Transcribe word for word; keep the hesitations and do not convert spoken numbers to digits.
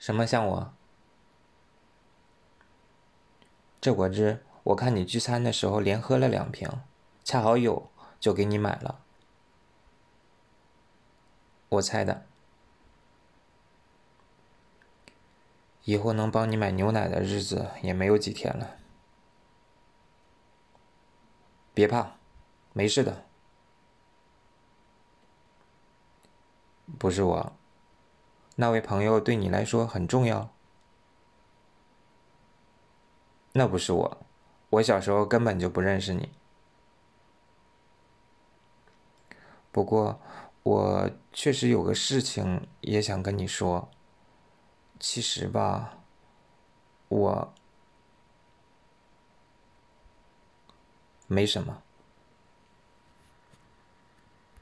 什么像我？这果汁我看你聚餐的时候连喝了两瓶，恰好有，就给你买了。我猜的。以后能帮你买牛奶的日子也没有几天了。别怕，没事的。不是我，那位朋友对你来说很重要。那不是我，我小时候根本就不认识你。不过，我确实有个事情也想跟你说。其实吧，我没什么。